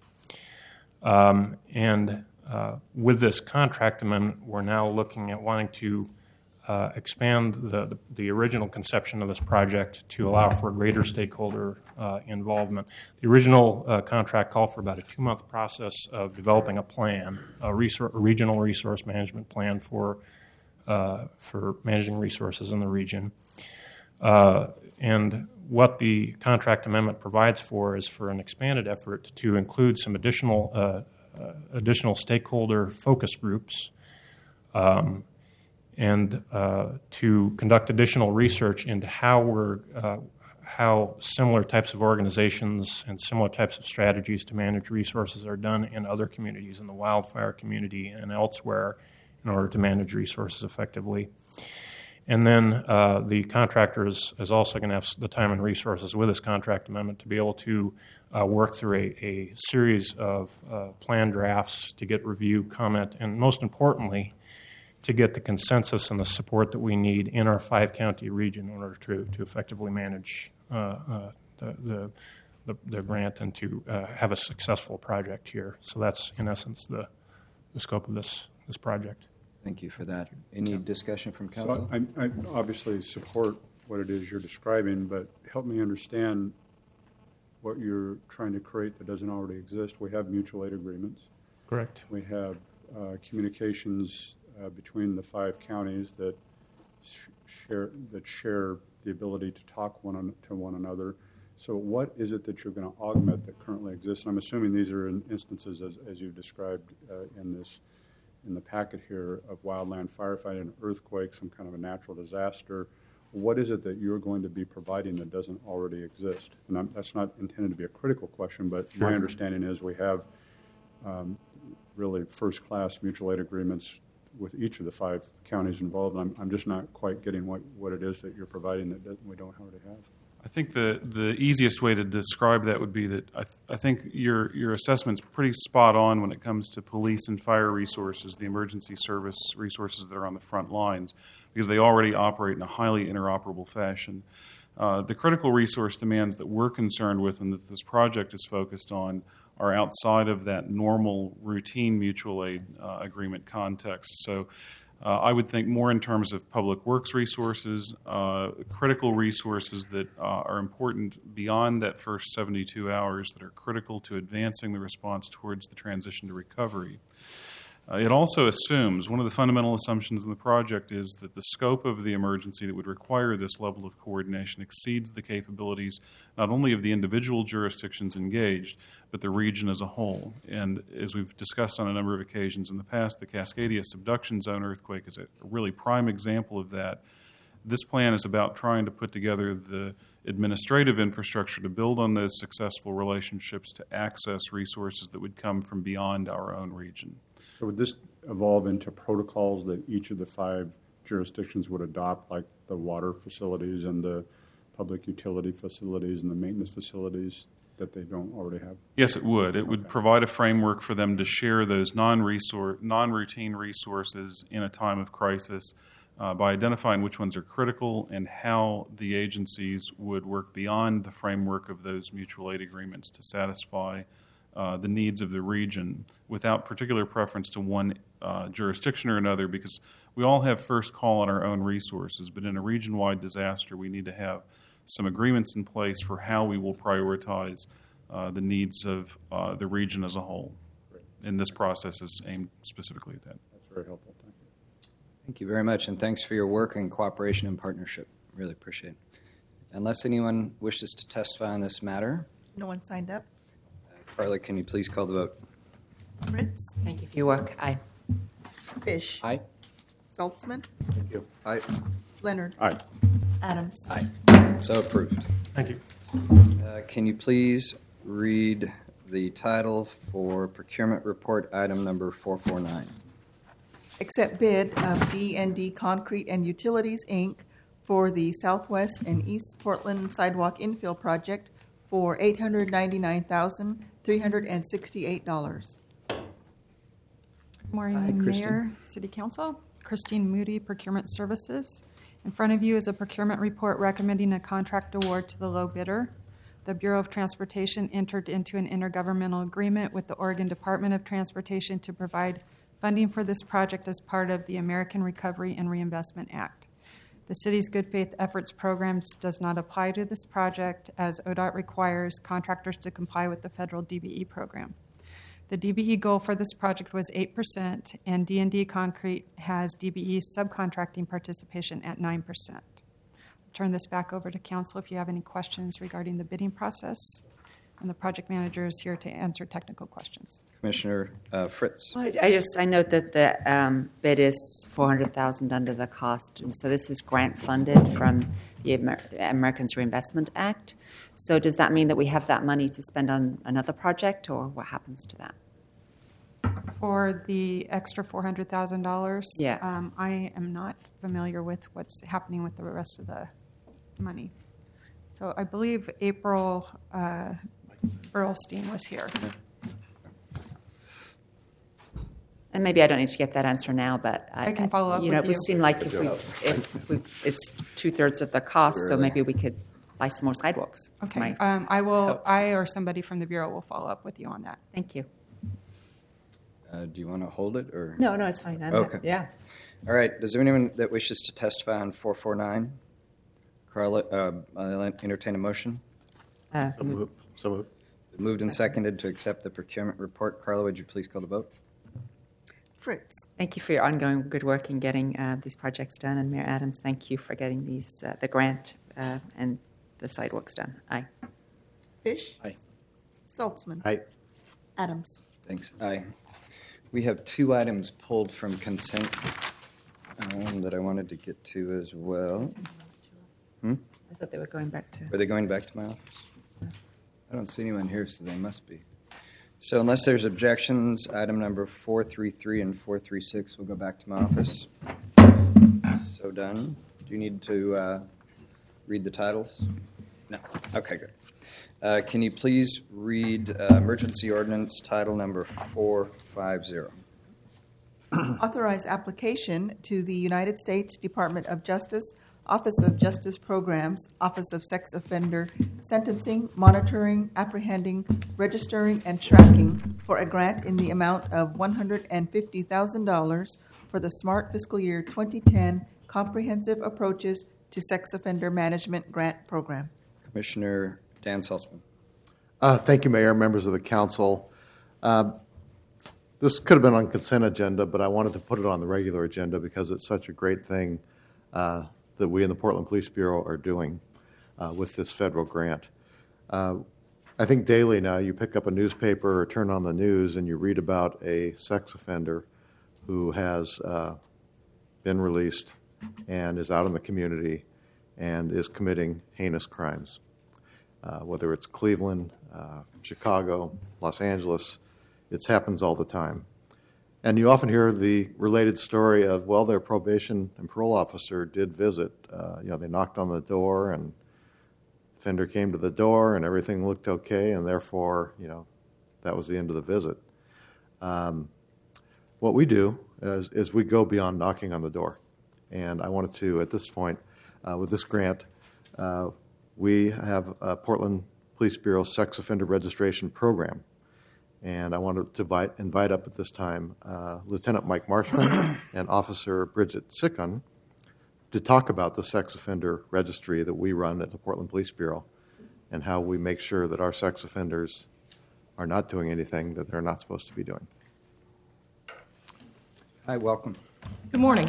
With this contract amendment, we're now looking at wanting to expand the original conception of this project to allow for greater stakeholder involvement. The original contract called for about a 2-month process of developing a plan, a regional resource management plan for managing resources in the region. And what the contract amendment provides for is for an expanded effort to include some additional stakeholder focus groups, and to conduct additional research into how similar types of organizations and similar types of strategies to manage resources are done in other communities, in the wildfire community and elsewhere, in order to manage resources effectively. And then the contractor is also going to have the time and resources with this contract amendment to be able to work through a series of plan drafts to get review, comment, and most importantly, to get the consensus and the support that we need in our 5-county region in order to effectively manage the grant and to have a successful project here. So that's, in essence, the scope of this project. Thank you for that. Any discussion from council? So I obviously support what it is you're describing, but help me understand what you're trying to create that doesn't already exist. We have mutual aid agreements. Correct. We have communications between the 5 counties that share the ability to talk to one another. So what is it that you're going to augment that currently exists? I'm assuming these are instances, as you've described in the packet here, of wildland firefighting, an earthquake, some kind of a natural disaster. What is it that you're going to be providing that doesn't already exist? And that's not intended to be a critical question, but my understanding is we have really first-class mutual aid agreements with each of the 5 counties involved. I'm just not quite getting what it is that you're providing that we don't already have. I think the easiest way to describe that would be that I think your assessment's pretty spot on when it comes to police and fire resources, the emergency service resources that are on the front lines, because they already operate in a highly interoperable fashion. The critical resource demands that we're concerned with and that this project is focused on are outside of that normal routine mutual aid agreement context. So I would think more in terms of public works resources, critical resources that are important beyond that first 72 hours that are critical to advancing the response towards the transition to recovery. It also assumes, one of the fundamental assumptions in the project is that the scope of the emergency that would require this level of coordination exceeds the capabilities not only of the individual jurisdictions engaged, but the region as a whole. And as we've discussed on a number of occasions in the past, the Cascadia subduction zone earthquake is a really prime example of that. This plan is about trying to put together the administrative infrastructure to build on those successful relationships to access resources that would come from beyond our own region. So would this evolve into protocols that each of the 5 jurisdictions would adopt, like the water facilities and the public utility facilities and the maintenance facilities that they don't already have? Yes, it would. It would provide a framework for them to share those non-routine resources in a time of crisis by identifying which ones are critical and how the agencies would work beyond the framework of those mutual aid agreements to satisfy the needs of the region without particular preference to one jurisdiction or another, because we all have first call on our own resources, but in a region-wide disaster we need to have some agreements in place for how we will prioritize the needs of the region as a whole. Great. And this process is aimed specifically at that. That's very helpful. Thank you. Thank you very much, and thanks for your work and cooperation and partnership. Really appreciate it. Unless anyone wishes to testify on this matter. No one signed up. Carla, can you please call the vote? Fritz. Thank you for your work. Aye. Fish. Aye. Saltzman. Thank you. Aye. Leonard. Aye. Adams. Aye. So approved. Thank you. Can you please read the title for procurement report item number 449? Accept bid of D&D Concrete and Utilities, Inc. for the Southwest and East Portland Sidewalk Infill Project for $899,368. Good morning, Hi, Kristen. Mayor, City Council. Christine Moody, Procurement Services. In front of you is a procurement report recommending a contract award to the low bidder. The Bureau of Transportation entered into an intergovernmental agreement with the Oregon Department of Transportation to provide funding for this project as part of the American Recovery and Reinvestment Act. The city's good faith efforts programs does not apply to this project as ODOT requires contractors to comply with the federal DBE program. The DBE goal for this project was 8%, and D&D Concrete has DBE subcontracting participation at 9%. I'll turn this back over to council if you have any questions regarding the bidding process, and the project manager is here to answer technical questions. Commissioner Fritz. I note that the bid is $400,000 under the cost, and so this is grant funded from the Americans Reinvestment Act. So does that mean that we have that money to spend on another project, or what happens to that? For the extra $400,000, Yeah. I am not familiar with what's happening with the rest of the money. So I believe April Burlstein was here. And maybe I don't need to get that answer now, but I can follow up you know, with it would you. seem like if it's 2/3 of the cost, so maybe we could buy some more sidewalks. That's Okay, my- I or somebody from the Bureau will follow up with you on that. Thank you. Do you want to hold it or? No, it's fine. Okay. Yeah. All right. Does there anyone that wishes to testify on 449? Carla, I'll entertain a motion. So moved. Moved and seconded to accept the procurement report. Carla, would you please call the vote? Fritz. Thank you for your ongoing good work in getting these projects done. And Mayor Adams, thank you for getting these the grant and the sidewalks done. Aye. Fish. Aye. Saltzman. Aye. Adams. Thanks. Aye. We have 2 items pulled from consent that I wanted to get to as well. I thought they were going back to. Are they going back to my office? I don't see anyone here, so they must be. So unless there's objections, item number 433 and 436 will go back to my office. So done. Do you need to read the titles? No. Okay, good. Can you please read emergency ordinance title number 450? Authorize application to the United States Department of Justice, Office of Justice Programs, Office of Sex Offender Sentencing, Monitoring, Apprehending, Registering, and Tracking for a grant in the amount of $150,000 for the Smart Fiscal Year 2010 Comprehensive Approaches to Sex Offender Management Grant Program. Commissioner Dan Saltzman. Thank you, Mayor, members of the council. This could have been on consent agenda, but I wanted to put it on the regular agenda because it's such a great thing that we in the Portland Police Bureau are doing with this federal grant. I think daily now you pick up a newspaper or turn on the news and you read about a sex offender who has been released and is out in the community and is committing heinous crimes. Whether it's Cleveland, Chicago, Los Angeles, it happens all the time. And you often hear the related story of, well, their probation and parole officer did visit. They knocked on the door and the offender came to the door and everything looked okay, and therefore, that was the end of the visit. What we do is we go beyond knocking on the door. And I wanted to, at this point, with this grant, we have a Portland Police Bureau Sex Offender Registration Program. And I wanted to invite up at this time Lieutenant Mike Marshman and Officer Bridget Sickon to talk about the sex offender registry that we run at the Portland Police Bureau and how we make sure that our sex offenders are not doing anything that they're not supposed to be doing. Hi, welcome. Good morning.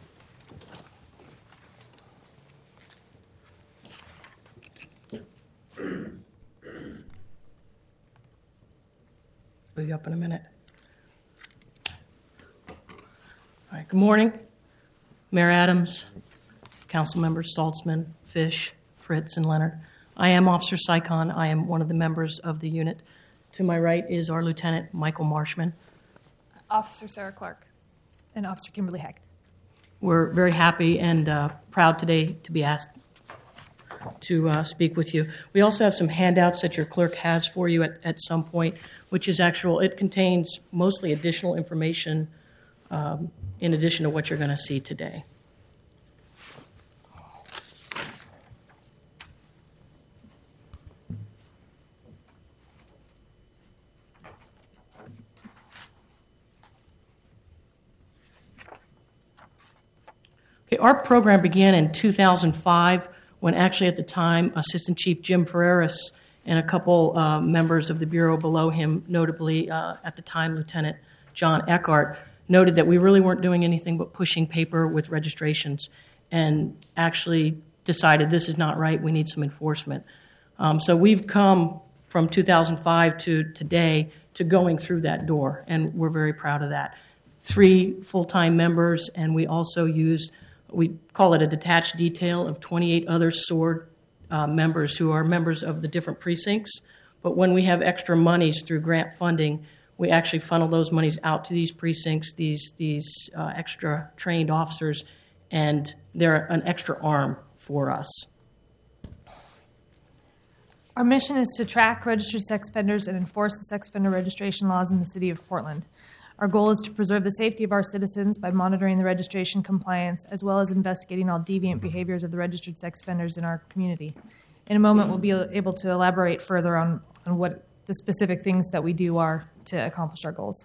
I'll be up in a minute. All right, good morning. Mayor Adams, council members Saltzman, Fish, Fritz, and Leonard. I am Officer Sycon. I am one of the members of the unit. To my right is our Lieutenant Michael Marshman. Officer Sarah Clark and Officer Kimberly Hecht. We're very happy and proud today to be asked to speak with you. We also have some handouts that your clerk has for you at some point, which is it contains mostly additional information in addition to what you're going to see today. Okay, our program began in 2005 when actually at the time Assistant Chief Jim Ferreras and a couple members of the Bureau below him, notably at the time Lieutenant John Eckhart, noted that we really weren't doing anything but pushing paper with registrations and actually decided this is not right, we need some enforcement. So we've come from 2005 to today to going through that door, and we're very proud of that. 3 full-time members, and we also use, we call it a detached detail of 28 other SWORD members who are members of the different precincts. But when we have extra monies through grant funding, we actually funnel those monies out to these precincts, these extra trained officers, and they're an extra arm for us. Our mission is to track registered sex offenders and enforce the sex offender registration laws in the City of Portland. Our goal is to preserve the safety of our citizens by monitoring the registration compliance, as well as investigating all deviant behaviors of the registered sex offenders in our community. In a moment, we'll be able to elaborate further on what the specific things that we do are to accomplish our goals.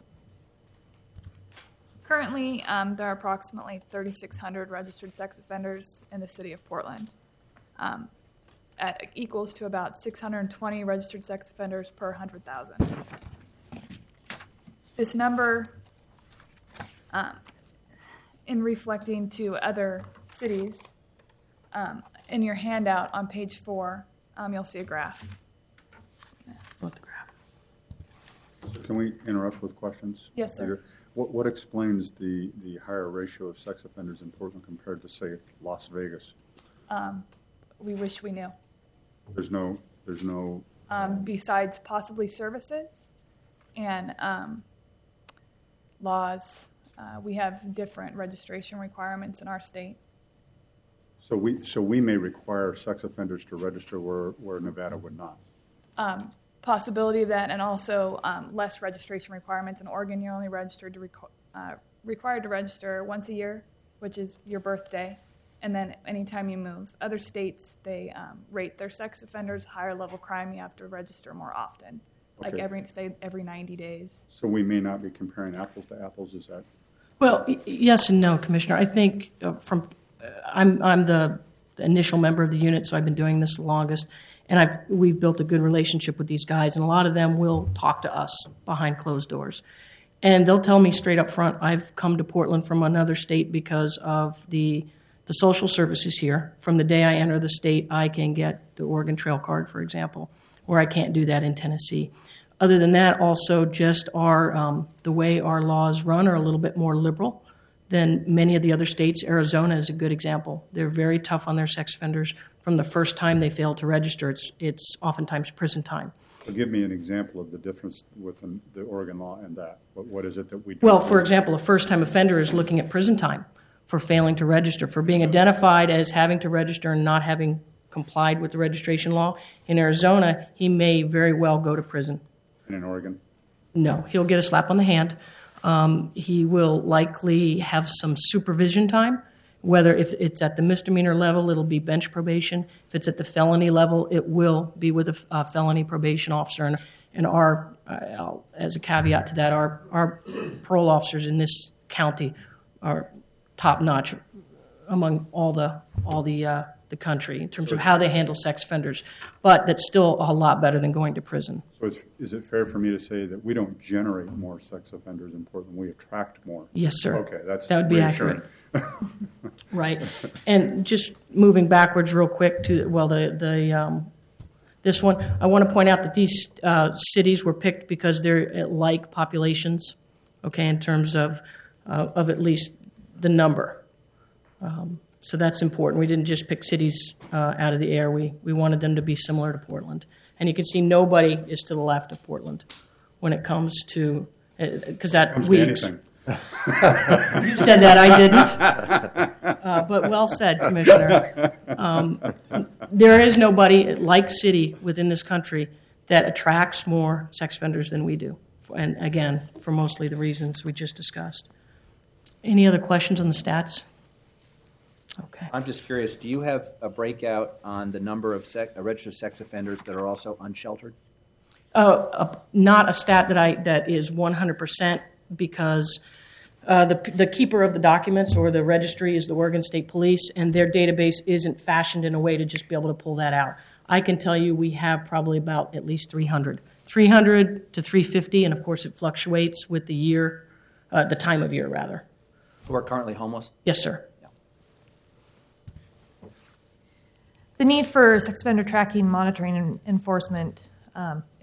Currently, there are approximately 3,600 registered sex offenders in the City of Portland. Equals to about 620 registered sex offenders per 100,000. This number, in reflecting to other cities, in your handout on page 4, you'll see a graph. What the graph? Can we interrupt with questions? Yes, sir. What explains the higher ratio of sex offenders in Portland compared to, say, Las Vegas? We wish we knew. There's no. Besides possibly services and laws, we have different registration requirements in our state. So we may require sex offenders to register where Nevada would not. Possibility of that, and also less registration requirements. In Oregon, you're only registered to required to register once a year, which is your birthday, and then anytime you move. Other states, they rate their sex offenders higher level crime. You have to register more often, like every 90 days. So we may not be comparing apples to apples. Is that? Well, yes and no, Commissioner. I think I'm the initial member of the unit, so I've been doing this the longest, and we've built a good relationship with these guys, and a lot of them will talk to us behind closed doors. And they'll tell me straight up front, I've come to Portland from another state because of the social services here. From the day I enter the state, I can get the Oregon Trail card, for example, where I can't do that in Tennessee. Other than that, also just the way our laws run are a little bit more liberal than many of the other states. Arizona is a good example. They're very tough on their sex offenders. From the first time they fail to register, it's oftentimes prison time. So give me an example of the difference with the Oregon law and that. What is it that we do? Well, for example, a first-time offender is looking at prison time for failing to register, for being identified as having to register and not having complied with the registration law. In Arizona, he may very well go to prison. And in Oregon? No, he'll get a slap on the hand. He will likely have some supervision time. Whether if it's at the misdemeanor level, it'll be bench probation. If it's at the felony level, it will be with a felony probation officer. And our, as a caveat to that, our parole officers in this county are top notch among all the country in terms of how they handle sex offenders. But that's still a lot better than going to prison. So is it fair for me to say that we don't generate more sex offenders in Portland, we attract more? Yes, sir. Okay, that would be accurate. Right. And just moving backwards real quick to, this one, I want to point out that these cities were picked because they're like populations, okay, in terms of at least the number. So that's important. We didn't just pick cities out of the air. We wanted them to be similar to Portland. And you can see nobody is to the left of Portland when it comes to, because that weeks. You said that, I didn't. But well said, Commissioner. There is nobody like city within this country that attracts more sex offenders than we do. And again, for mostly the reasons we just discussed. Any other questions on the stats? Okay. I'm just curious, do you have a breakout on the number of registered sex offenders that are also unsheltered? Not a stat that is 100% because The keeper of the documents or the registry is the Oregon State Police, and their database isn't fashioned in a way to just be able to pull that out. I can tell you we have probably about at least 300 to 350, and of course it fluctuates with the year, the time of year rather. Who are currently homeless? Yes, sir. The need for sex offender tracking, monitoring, and enforcement